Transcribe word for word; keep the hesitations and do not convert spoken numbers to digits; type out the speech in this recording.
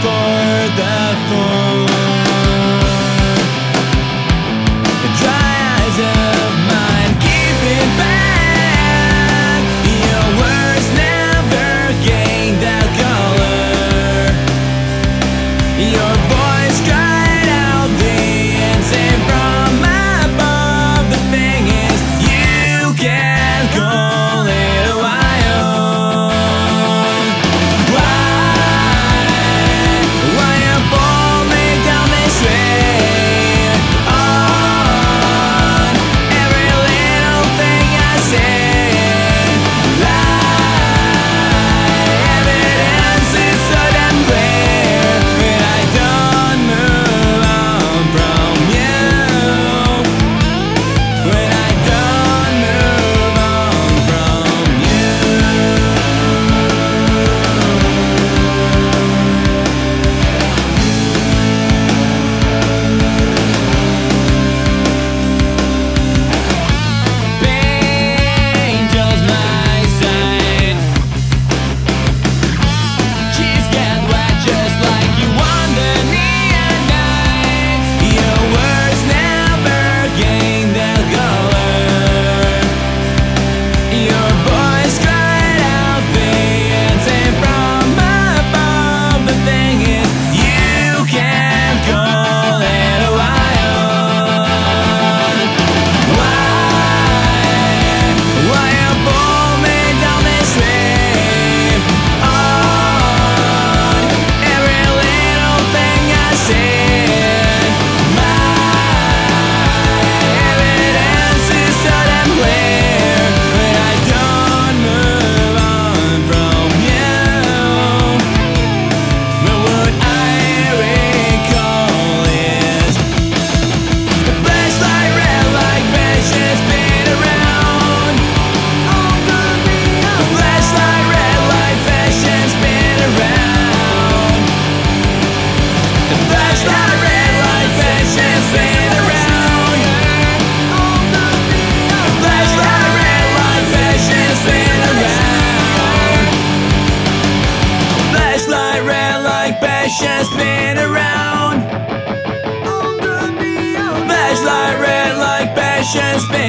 for the fool. The dry eyes of mine keep it back. Your words never gain that color. Your voice cried out the answer from above. The thing is, you can't call it a while. Why? Why you pull me down this way? On every little thing I say, lie. Evidence is so damn clear when I don't move on from you. When I don't move on from you. Pain fills my sight. Cheese get wet just like you on the neon nights. Your words never gain their color. Your voice cried out the answer from above. The thing is, you can't call it a while. Why? Why you pull me down this way? On every little thing I said, my evidence is so damn clear when I don't move on from you. But what I recall is the flashlight red like passion spin around. The flashlight red like passion spin around. The flashlight red like passion spin around. The flashlight red like passion spin around. Flashlight red like passion spin around. Flashlight red like passion spin